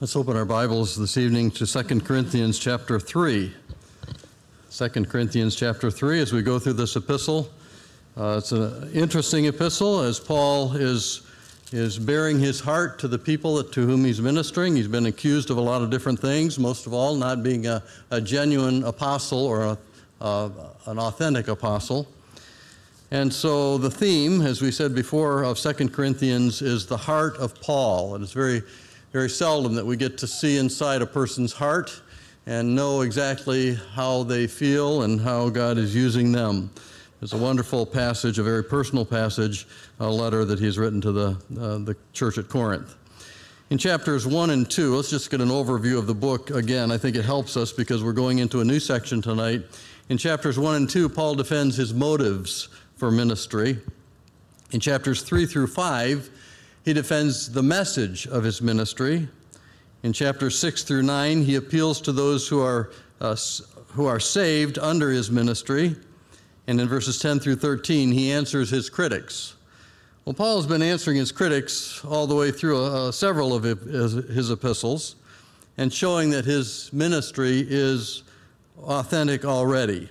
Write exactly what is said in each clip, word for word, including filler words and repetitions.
Let's open our Bibles this evening to Second Corinthians chapter three. Second Corinthians chapter three, as we go through this epistle. Uh, it's an interesting epistle as Paul is, is bearing his heart to the people that, to whom he's ministering. He's been accused of a lot of different things, most of all not being a, a genuine apostle or a, uh, an authentic apostle. And so the theme, as we said before, of Second Corinthians is the heart of Paul. And it's very Very seldom that we get to see inside a person's heart and know exactly how they feel and how God is using them. It's a wonderful passage, a very personal passage, a letter that he's written to the, uh, the church at Corinth. In chapters one and two, let's just get an overview of the book again. I think it helps us because we're going into a new section tonight. In chapters one and two, Paul defends his motives for ministry. In chapters three through five, he defends the message of his ministry. In chapters six through nine, he appeals to those who are, uh, who are saved under his ministry. And in verses ten through thirteen, he answers his critics. Well, Paul has been answering his critics all the way through uh, several of his, his epistles and showing that his ministry is authentic already.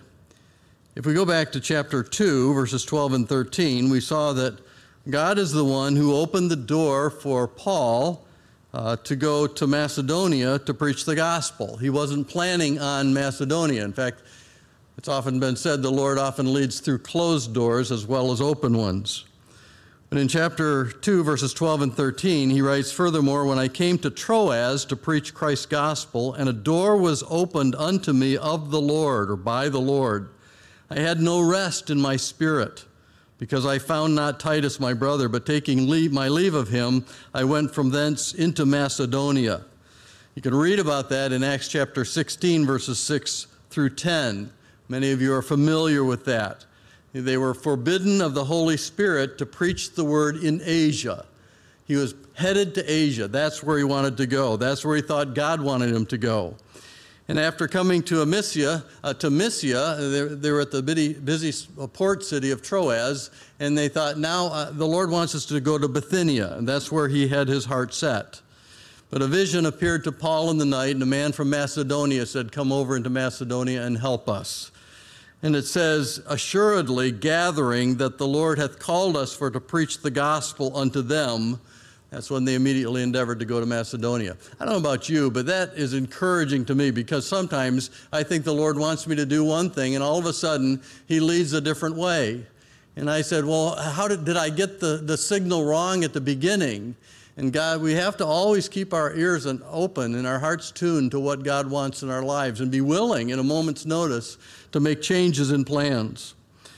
If we go back to chapter two, verses twelve and thirteen, we saw that God is the one who opened the door for Paul uh, to go to Macedonia to preach the gospel. He wasn't planning on Macedonia. In fact, it's often been said the Lord often leads through closed doors as well as open ones. But in chapter two, verses twelve and thirteen, he writes, "Furthermore, when I came to Troas to preach Christ's gospel, and a door was opened unto me of the Lord," or by the Lord, "I had no rest in my spirit, because I found not Titus my brother, but taking leave, my leave of him, I went from thence into Macedonia." You can read about that in Acts chapter sixteen, verses six through ten. Many of you are familiar with that. They were forbidden of the Holy Spirit to preach the word in Asia. He was headed to Asia. That's where he wanted to go. That's where he thought God wanted him to go. And after coming to Mysia, uh, to Mysia, they, they were at the busy, busy port city of Troas, and they thought, now uh, the Lord wants us to go to Bithynia, and that's where he had his heart set. But a vision appeared to Paul in the night, and a man from Macedonia said, "Come over into Macedonia and help us." And it says, "Assuredly gathering that the Lord hath called us for to preach the gospel unto them." That's when they immediately endeavored to go to Macedonia. I don't know about you, but that is encouraging to me because sometimes I think the Lord wants me to do one thing and all of a sudden he leads a different way. And I said, well, how did, did I get the, the signal wrong at the beginning? And God, we have to always keep our ears open and our hearts tuned to what God wants in our lives and be willing in a moment's notice to make changes in plans.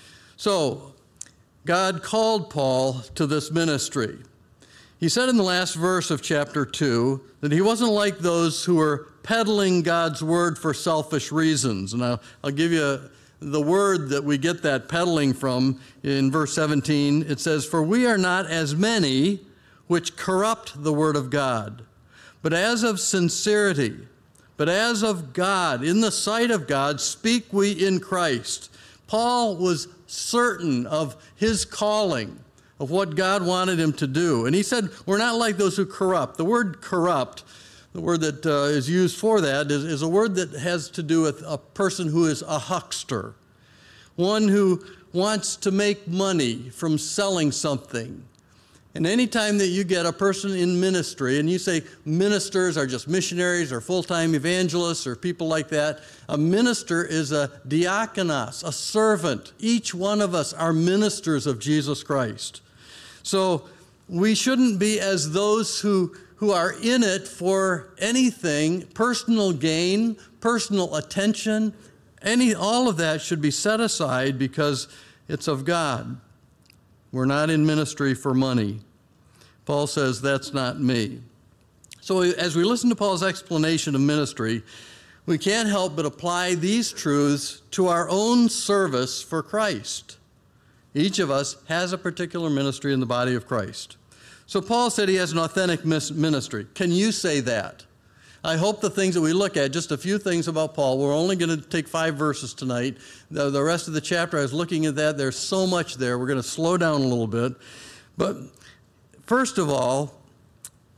So God called Paul to this ministry. He said in the last verse of chapter two that he wasn't like those who were peddling God's word for selfish reasons. And I'll, I'll give you the word that we get that peddling from in verse seventeen. It says, "For we are not as many which corrupt the word of God, but as of sincerity, but as of God, in the sight of God, speak we in Christ." Paul was certain of his calling, of what God wanted him to do. And he said, we're not like those who corrupt. The word corrupt, the word that uh, is used for that, is, is a word that has to do with a person who is a huckster, one who wants to make money from selling something. And anytime that you get a person in ministry, and you say ministers are just missionaries or full-time evangelists or people like that, a minister is a diakonos, a servant. Each one of us are ministers of Jesus Christ. So we shouldn't be as those who, who are in it for anything, personal gain, personal attention. Any, all of that should be set aside because it's of God. We're not in ministry for money. Paul says, that's not me. So as we listen to Paul's explanation of ministry, we can't help but apply these truths to our own service for Christ. Each of us has a particular ministry in the body of Christ. So Paul said he has an authentic ministry. Can you say that? I hope the things that we look at, just a few things about Paul. We're only going to take five verses tonight. The, the rest of the chapter, I was looking at that. There's so much there. We're going to slow down a little bit. But first of all,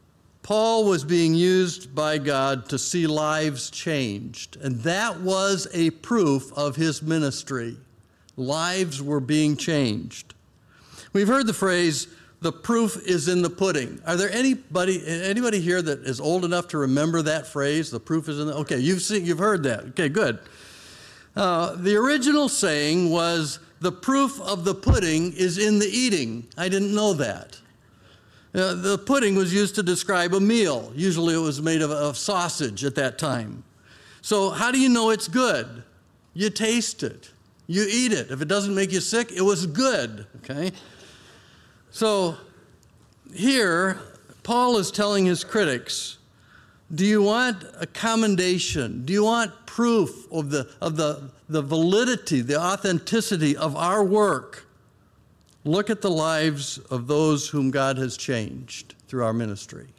Paul was being used by God to see lives changed, and that was a proof of his ministry. Lives were being changed. We've heard the phrase, the proof is in the pudding. Are there anybody anybody here that is old enough to remember that phrase, the proof is in the, okay, you've seen, you've heard that. Okay, good. Uh, the original saying was, the proof of the pudding is in the eating. I didn't know that. Uh, the pudding was used to describe a meal. Usually it was made of, of sausage at that time. So how do you know it's good? You taste it. You eat it. If it doesn't make you sick, it was good, okay? So here, Paul is telling his critics, do you want a commendation? Do you want proof of the, of the, the validity, the authenticity of our work? Look at the lives of those whom God has changed through our ministry.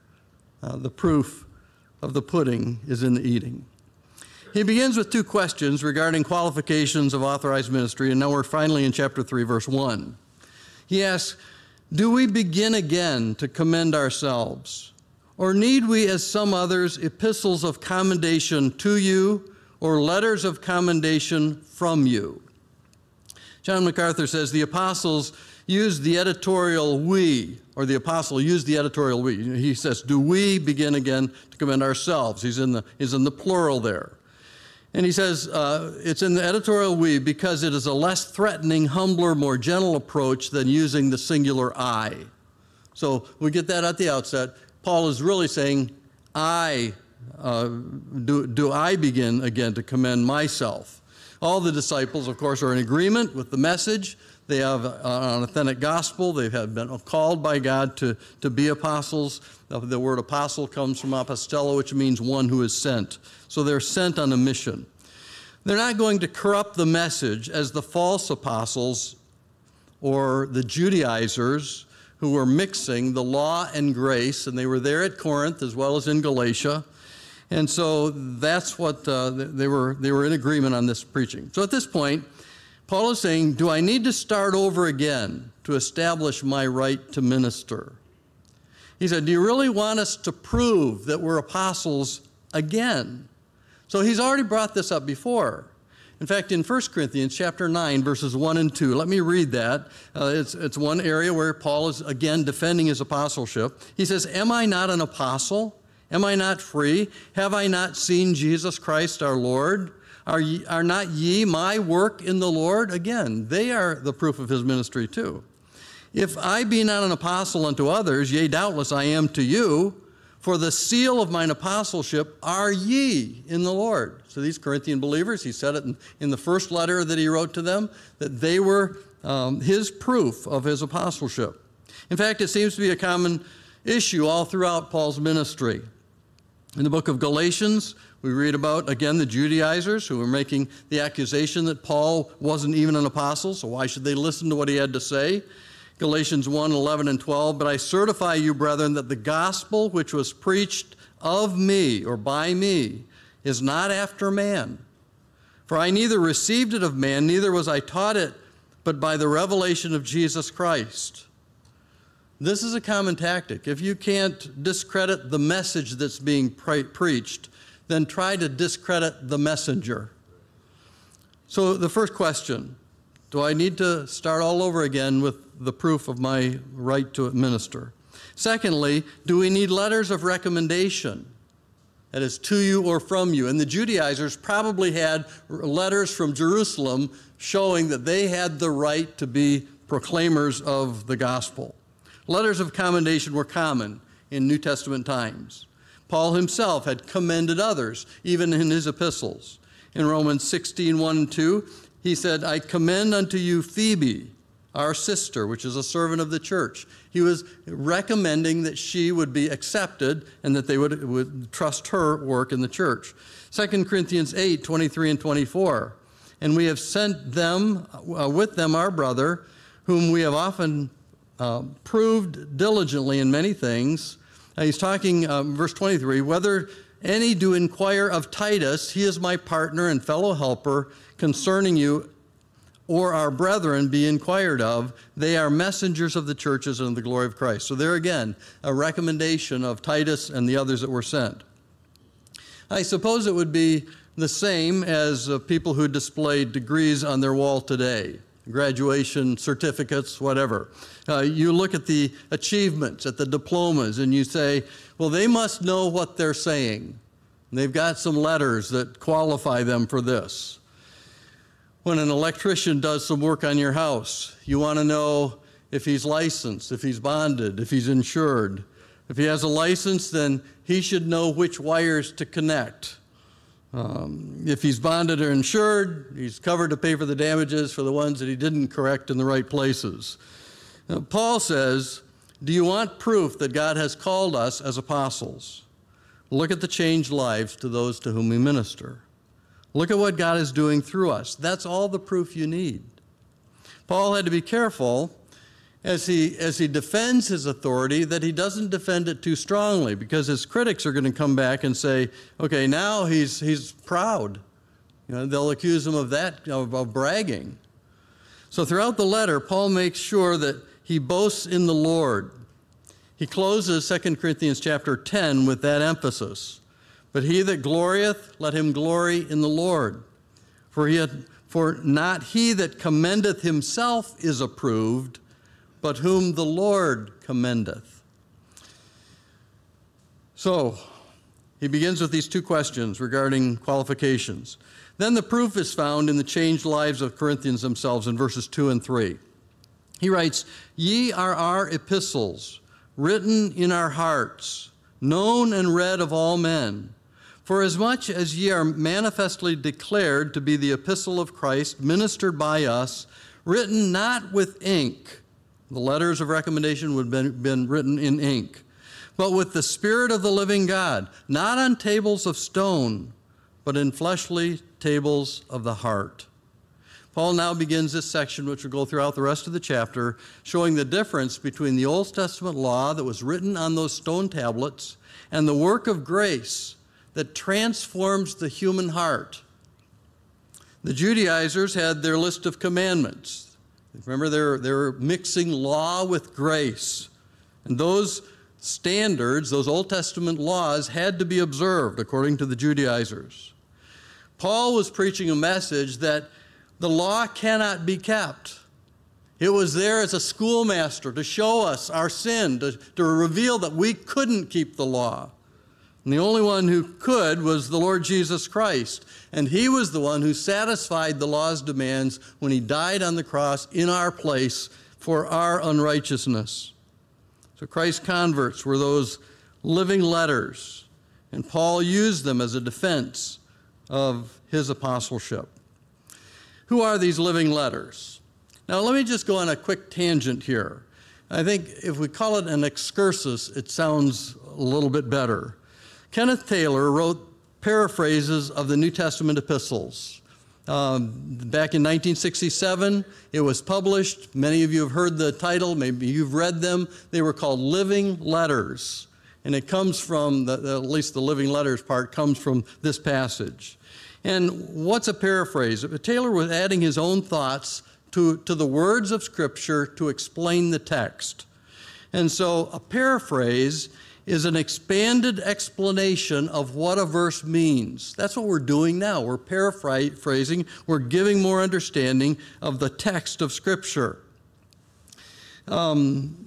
Uh, the proof of the pudding is in the eating. He begins with two questions regarding qualifications of authorized ministry, and now we're finally in chapter three, verse one. He asks, do we begin again to commend ourselves? Or need we, as some others, epistles of commendation to you or letters of commendation from you? John MacArthur says the apostles used the editorial we, or the apostle used the editorial we. He says, do we begin again to commend ourselves? He's in the, he's in the plural there. And he says uh, it's in the editorial we because it is a less threatening, humbler, more gentle approach than using the singular I. So we get that at the outset. Paul is really saying, I, uh, do, do I begin again to commend myself? All the disciples, of course, are in agreement with the message. They have an authentic gospel. They have been called by God to, to be apostles. The word apostle comes from apostello, which means one who is sent. So they're sent on a mission. They're not going to corrupt the message as the false apostles or the Judaizers who were mixing the law and grace, and they were there at Corinth as well as in Galatia. And so that's what uh, they were, they were in agreement on this preaching. So at this point, Paul is saying, do I need to start over again to establish my right to minister? He said, do you really want us to prove that we're apostles again? So he's already brought this up before. In fact, in First Corinthians chapter nine, verses one and two, let me read that. Uh, it's, it's one area where Paul is again defending his apostleship. He says, am I not an apostle? Am I not free? Have I not seen Jesus Christ our Lord? Are, ye, are not ye my work in the Lord? Again, they are the proof of his ministry too. If I be not an apostle unto others, yea, doubtless I am to you, for the seal of mine apostleship are ye in the Lord. So these Corinthian believers, he said it in, in the first letter that he wrote to them, that they were um, his proof of his apostleship. In fact, it seems to be a common issue all throughout Paul's ministry. In the book of Galatians, we read about, again, the Judaizers who were making the accusation that Paul wasn't even an apostle, so why should they listen to what he had to say? Galatians one, eleven, and twelve, but I certify you, brethren, that the gospel which was preached of me, or by me, is not after man. For I neither received it of man, neither was I taught it, but by the revelation of Jesus Christ. This is a common tactic. If you can't discredit the message that's being pre- preached, then try to discredit the messenger. So the first question, do I need to start all over again with the proof of my right to minister? Secondly, do we need letters of recommendation? That is, to you or from you. And the Judaizers probably had letters from Jerusalem showing that they had the right to be proclaimers of the gospel. Letters of commendation were common in New Testament times. Paul himself had commended others, even in his epistles. In Romans sixteen, one and two, he said, I commend unto you Phoebe, our sister, which is a servant of the church. He was recommending that she would be accepted and that they would, would trust her work in the church. Second Corinthians eight, twenty-three and twenty-four, and we have sent them, uh, with them our brother, whom we have often uh, proved diligently in many things. Uh, he's talking, um, verse twenty-three, whether any do inquire of Titus, he is my partner and fellow helper concerning you, or our brethren be inquired of. They are messengers of the churches and of the glory of Christ. So there again, a recommendation of Titus and the others that were sent. I suppose it would be the same as uh, people who display degrees on their wall today, graduation certificates, whatever. Uh, you look at the achievements, at the diplomas, and you say, well, they must know what they're saying. They've got some letters that qualify them for this. When an electrician does some work on your house, you want to know if he's licensed, if he's bonded, if he's insured. If he has a license, then he should know which wires to connect. Um, if he's bonded or insured, he's covered to pay for the damages for the ones that he didn't correct in the right places. Now, Paul says, do you want proof that God has called us as apostles? Look at the changed lives to those to whom we minister. Look at what God is doing through us. That's all the proof you need. Paul had to be careful as he, as he defends his authority that he doesn't defend it too strongly, because his critics are going to come back and say, okay, now he's, he's proud. You know, they'll accuse him of that, of, of bragging. So throughout the letter, Paul makes sure that he boasts in the Lord. He closes Second Corinthians chapter ten with that emphasis. But he that glorieth, let him glory in the Lord. For, he had, for not he that commendeth himself is approved, but whom the Lord commendeth. So, he begins with these two questions regarding qualifications. Then the proof is found in the changed lives of Corinthians themselves in verses two and three. He writes, ye are our epistles, written in our hearts, known and read of all men. For as much as ye are manifestly declared to be the epistle of Christ, ministered by us, written not with ink, the letters of recommendation would have been, been written in ink, but with the Spirit of the living God, not on tables of stone, but in fleshly tables of the heart. Paul now begins this section, which will go throughout the rest of the chapter, showing the difference between the Old Testament law that was written on those stone tablets and the work of grace that transforms the human heart. The Judaizers had their list of commandments. Remember, they're, they're mixing law with grace. And those standards, those Old Testament laws, had to be observed according to the Judaizers. Paul was preaching a message that the law cannot be kept. It was there as a schoolmaster to show us our sin, to, to reveal that we couldn't keep the law. And the only one who could was the Lord Jesus Christ. And he was the one who satisfied the law's demands when he died on the cross in our place for our unrighteousness. So Christ's converts were those living letters, and Paul used them as a defense of his apostleship. Who are these living letters? Now let me just go on a quick tangent here. I think if we call it an excursus, it sounds a little bit better. Kenneth Taylor wrote paraphrases of the New Testament epistles. Um, back in nineteen sixty-seven, it was published. Many of you have heard the title. Maybe you've read them. They were called Living Letters. And it comes from, the, the, at least the Living Letters part comes from this passage. And what's a paraphrase? Taylor was adding his own thoughts to, to the words of Scripture to explain the text. And so a paraphrase is an expanded explanation of what a verse means. That's what we're doing now. We're paraphrasing. We're giving more understanding of the text of Scripture. Um,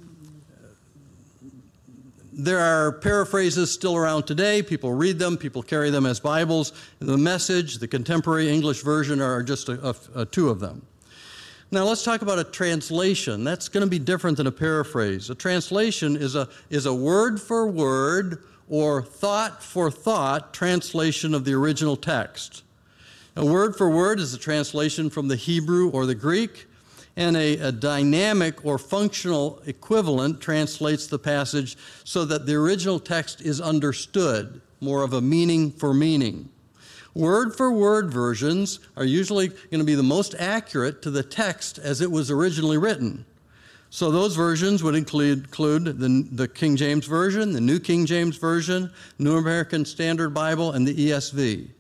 there are paraphrases still around today. People read them. People carry them as Bibles. The Message, the Contemporary English Version are just a, a, a two of them. Now let's talk about a translation. That's going to be different than a paraphrase. A translation is a, is a word for word or thought for thought translation of the original text. A word for word is a translation from the Hebrew or the Greek, and a, a dynamic or functional equivalent translates the passage so that the original text is understood, more of a meaning for meaning. Word-for-word versions are usually going to be the most accurate to the text as it was originally written. So those versions would include, include the, the King James Version, the New King James Version, New American Standard Bible, and the E S V.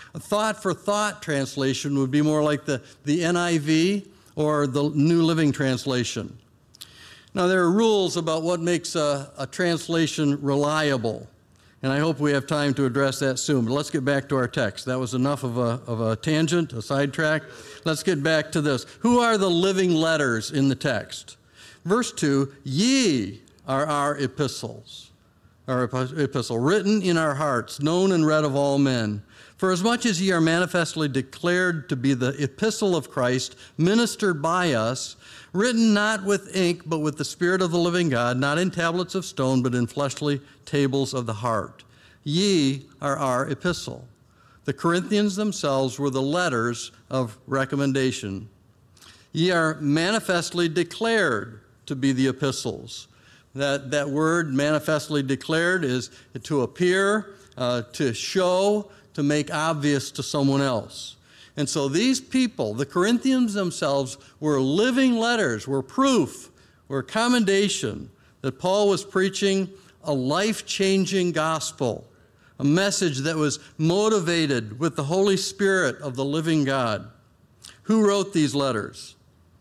A thought-for-thought translation would be more like the, the N I V or the New Living Translation. Now, there are rules about what makes a, a translation reliable, and I hope we have time to address that soon. But let's get back to our text. That was enough of a, of a tangent, a sidetrack. Let's get back to this. Who are the living letters in the text? Verse two, ye are our epistles, our epistle, written in our hearts, known and read of all men. For as much as ye are manifestly declared to be the epistle of Christ, ministered by us, written not with ink, but with the Spirit of the living God, not in tablets of stone, but in fleshly tables of the heart. Ye are our epistle. The Corinthians themselves were the letters of recommendation. Ye are manifestly declared to be the epistles. That, that word, manifestly declared, is to appear, uh, to show, to make obvious to someone else. And so these people, the Corinthians themselves, were living letters, were proof, were commendation that Paul was preaching a life-changing gospel, a message that was motivated with the Holy Spirit of the living God. Who wrote these letters?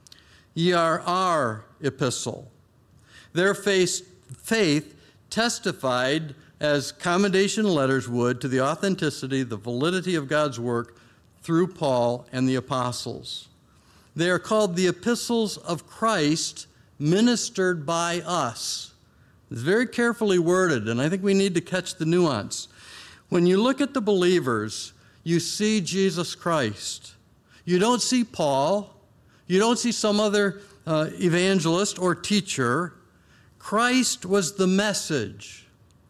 Ye are our epistle. Their faith, faith testified, as commendation letters would, to the authenticity, the validity of God's work through Paul and the apostles. They are called the epistles of Christ, ministered by us. It's very carefully worded, and I think we need to catch the nuance. When you look at the believers, you see Jesus Christ. You don't see Paul. You don't see some other uh, evangelist or teacher. Christ was the message.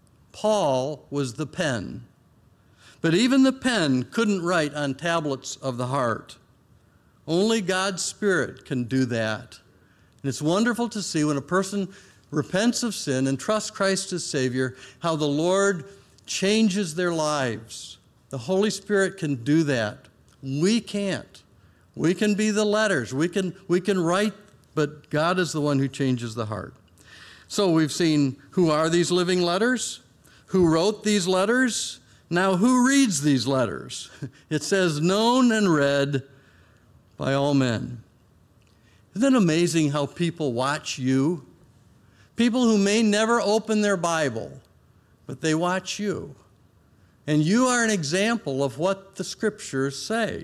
Paul was the pen. But even the pen couldn't write on tablets of the heart. Only God's Spirit can do that. And it's wonderful to see when a person repents of sin and trusts Christ as Savior, how the Lord changes their lives. The Holy Spirit can do that. We can't. We can be the letters. We can, we can write, but God is the one who changes the heart. So we've seen who are these living letters, who wrote these letters. Now, who reads these letters? It says, known and read by all men. Isn't it amazing how people watch you? People who may never open their Bible, but they watch you. And you are an example of what the Scriptures say.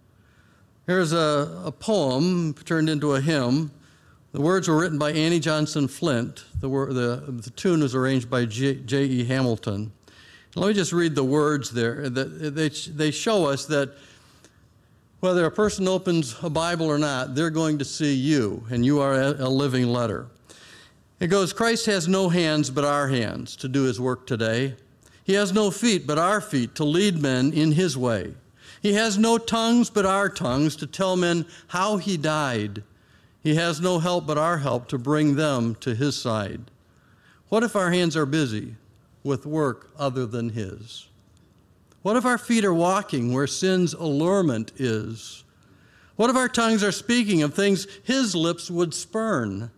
Here's a, a poem turned into a hymn. The words were written by Annie Johnson Flint. The, the, the tune was arranged by J E Hamilton. Let me just read the words there. They, they show us that whether a person opens a Bible or not, they're going to see you, and you are a, a living letter. It goes, Christ has no hands but our hands to do his work today. He has no feet but our feet to lead men in his way. He has no tongues but our tongues to tell men how he died. He has no help but our help to bring them to his side. What if our hands are busy with work other than his? What if our feet are walking where sin's allurement is? What if our tongues are speaking of things his lips would spurn?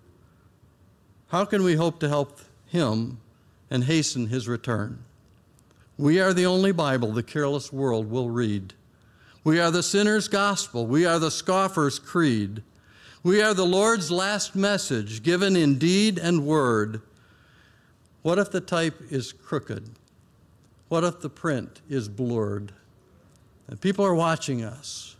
How can we hope to help him and hasten his return? We are the only Bible the careless world will read. We are the sinner's gospel. We are the scoffer's creed. We are the Lord's last message given in deed and word. What if the type is crooked? What if the print is blurred? And people are watching us,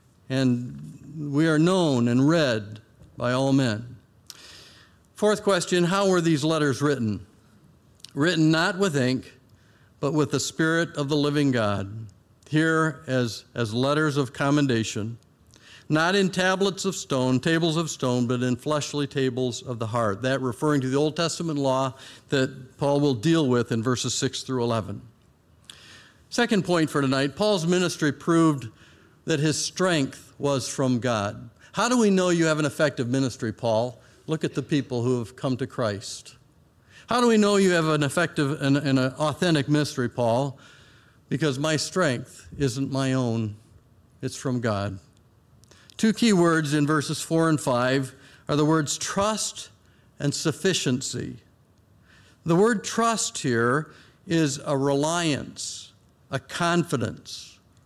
and we are known and read by all men. Fourth question, how were these letters written? Written not with ink, but with the Spirit of the living God, here as, as letters of commendation, not in tablets of stone, tables of stone, but in fleshly tables of the heart. That referring to the Old Testament law that Paul will deal with in verses six through eleven. Second point for tonight, Paul's ministry proved that his strength was from God. How do we know you have an effective ministry, Paul? Look at the people who have come to Christ. How do we know you have an effective and, and an authentic ministry, Paul? Because my strength isn't my own, it's from God. Two key words in verses four and five are the words trust and sufficiency. The word trust here is a reliance, a confidence.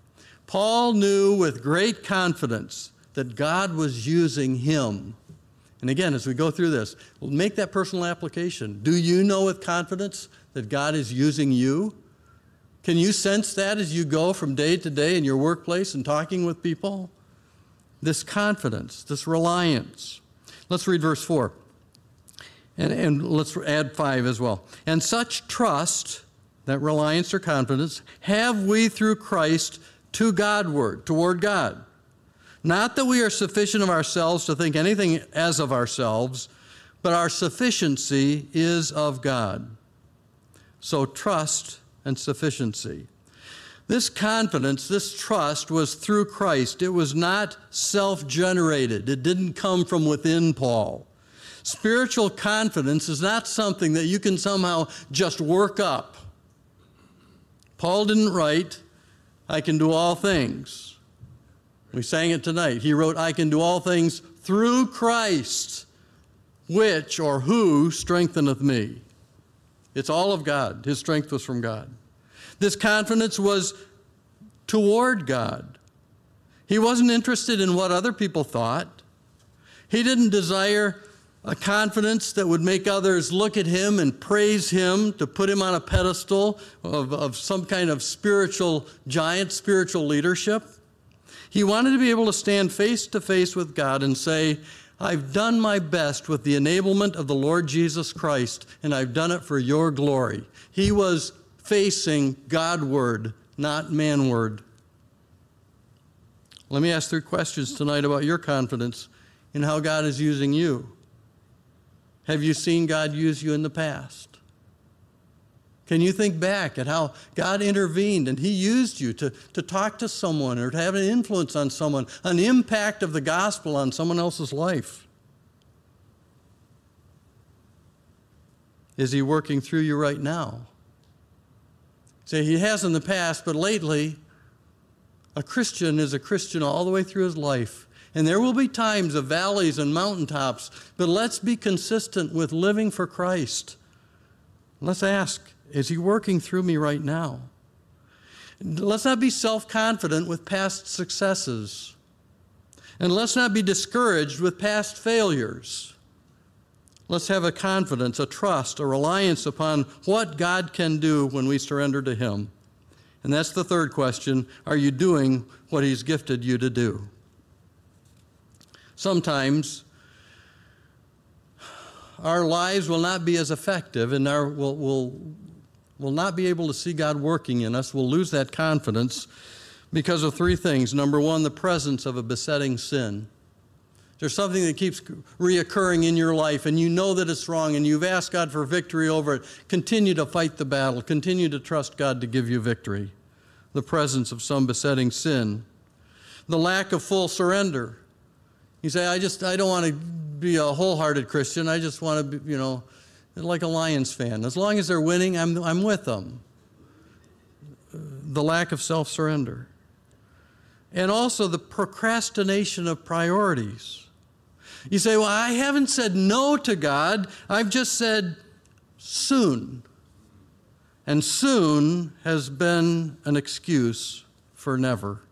Paul knew with great confidence that God was using him. And again, as we go through this, we'll make that personal application. Do you know with confidence that God is using you? Can you sense that as you go from day to day in your workplace and talking with people? This confidence, this reliance. Let's read verse four. And, and let's add five as well. And such trust, that reliance or confidence, have we through Christ to Godward, toward God. Not that we are sufficient of ourselves to think anything as of ourselves, but our sufficiency is of God. So trust and sufficiency. This confidence, this trust was through Christ. It was not self-generated. It didn't come from within Paul. Spiritual confidence is not something that you can somehow just work up. Paul didn't write, I can do all things. We sang it tonight. He wrote, I can do all things through Christ, which or who strengtheneth me. It's all of God. His strength was from God. This confidence was toward God. He wasn't interested in what other people thought. He didn't desire a confidence that would make others look at him and praise him, to put him on a pedestal of, of some kind of spiritual giant, spiritual leadership. He wanted to be able to stand face to face with God and say, I've done my best with the enablement of the Lord Jesus Christ, and I've done it for your glory. He was facing Godward, not manward. Let me ask three questions tonight about your confidence in how God is using you. Have you seen God use you in the past? Can you think back at how God intervened and he used you to, to talk to someone or to have an influence on someone, an impact of the gospel on someone else's life? Is he working through you right now? Say, he has in the past, but lately, a Christian is a Christian all the way through his life. And there will be times of valleys and mountaintops, but let's be consistent with living for Christ. Let's ask, is he working through me right now? Let's not be self-confident with past successes. And let's not be discouraged with past failures. Let's have a confidence, a trust, a reliance upon what God can do when we surrender to him. And that's the third question. Are you doing what he's gifted you to do? Sometimes our lives will not be as effective and our, we'll, we'll, we'll not be able to see God working in us. We'll lose that confidence because of three things. Number one, the presence of a besetting sin. There's something that keeps reoccurring in your life and you know that it's wrong and you've asked God for victory over it. Continue to fight the battle. Continue to trust God to give you victory. The presence of some besetting sin. The lack of full surrender. You say, I just, I don't want to be a wholehearted Christian. I just want to be, you know, like a Lions fan. As long as they're winning, I'm, I'm with them. The lack of self-surrender. And also the procrastination of priorities. You say, well, I haven't said no to God. I've just said soon. And soon has been an excuse for never.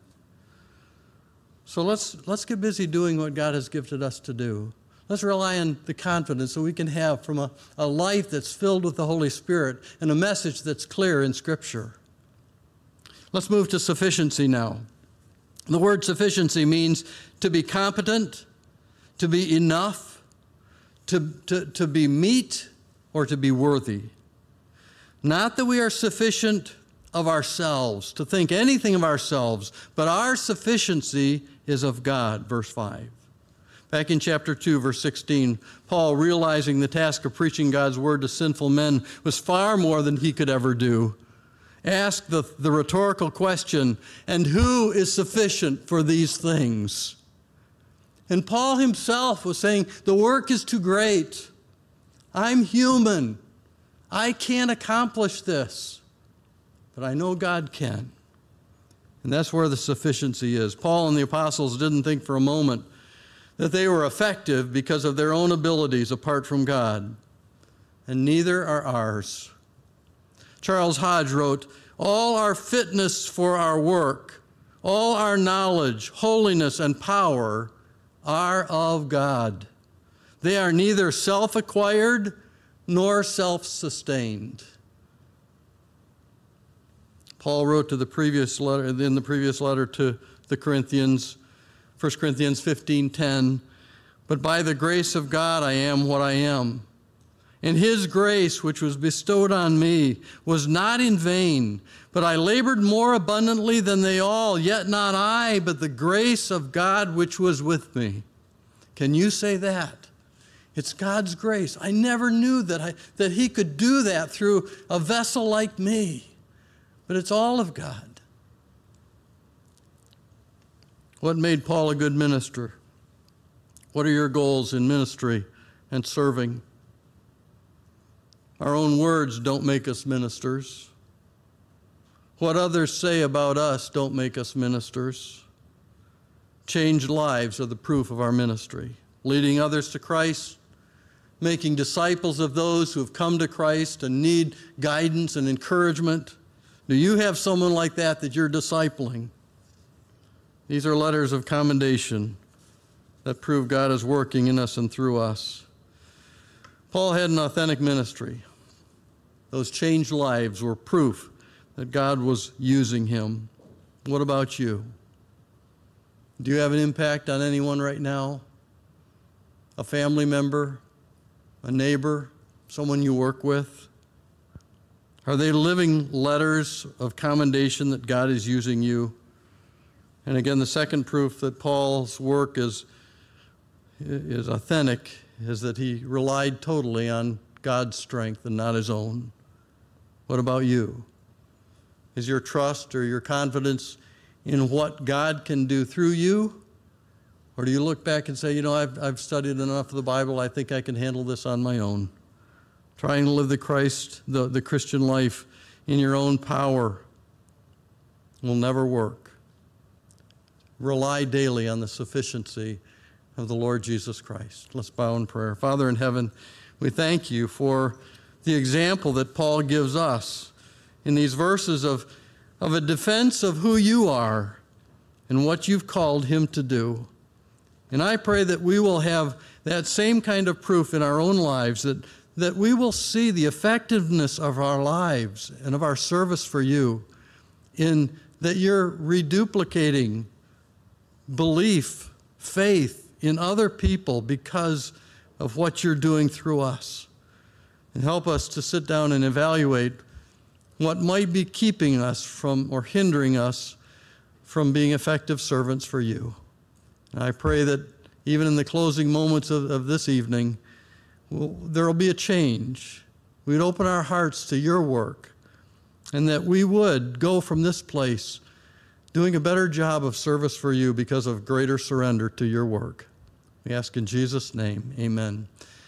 So let's, let's get busy doing what God has gifted us to do. Let's rely on the confidence that we can have from a, a life that's filled with the Holy Spirit and a message that's clear in Scripture. Let's move to sufficiency now. The word sufficiency means to be competent, to be enough, to, to, to be meet, or to be worthy. Not that we are sufficient of ourselves, to think anything of ourselves, but our sufficiency is of God, verse five. Back in chapter two, verse sixteen, Paul, realizing the task of preaching God's word to sinful men was far more than he could ever do, asked the, the rhetorical question, and who is sufficient for these things? And Paul himself was saying, the work is too great. I'm human. I can't accomplish this. But I know God can. And that's where the sufficiency is. Paul and the apostles didn't think for a moment that they were effective because of their own abilities apart from God. And neither are ours. Charles Hodge wrote, all our fitness for our work All our knowledge, holiness, and power are of God. They are neither self-acquired nor self-sustained. Paul wrote to the previous letter, in the previous letter to the Corinthians, First Corinthians fifteen ten, but by the grace of God I am what I am. And his grace, which was bestowed on me, was not in vain, but I labored more abundantly than they all, yet not I, but the grace of God which was with me. Can you say that? It's God's grace. I never knew that, I, that he could do that through a vessel like me, but it's all of God. What made Paul a good minister? What are your goals in ministry and serving? Our own words don't make us ministers. What others say about us don't make us ministers. Changed lives are the proof of our ministry. Leading others to Christ, making disciples of those who have come to Christ and need guidance and encouragement. Do you have someone like that that you're discipling? These are letters of commendation that prove God is working in us and through us. Paul had an authentic ministry. Those changed lives were proof that God was using him. What about you? Do you have an impact on anyone right now? A family member, a neighbor, someone you work with? Are they living letters of commendation that God is using you? And again, the second proof that Paul's work is, is authentic is that he relied totally on God's strength and not his own. What about you? Is your trust or your confidence in what God can do through you? Or do you look back and say, you know, I've, I've studied enough of the Bible, I think I can handle this on my own. Trying to live the Christ, the, the Christian life in your own power will never work. Rely daily on the sufficiency of the Lord Jesus Christ. Let's bow in prayer. Father in heaven, we thank you for the example that Paul gives us in these verses of, of a defense of who you are and what you've called him to do. And I pray that we will have that same kind of proof in our own lives, that, that we will see the effectiveness of our lives and of our service for you in that you're reduplicating belief, faith in other people because of what you're doing through us. And help us to sit down and evaluate what might be keeping us from or hindering us from being effective servants for you. And I pray that even in the closing moments of, of this evening, we'll, there will be a change. We'd open our hearts to your work, and that we would go from this place doing a better job of service for you because of greater surrender to your work. We ask in Jesus' name, amen.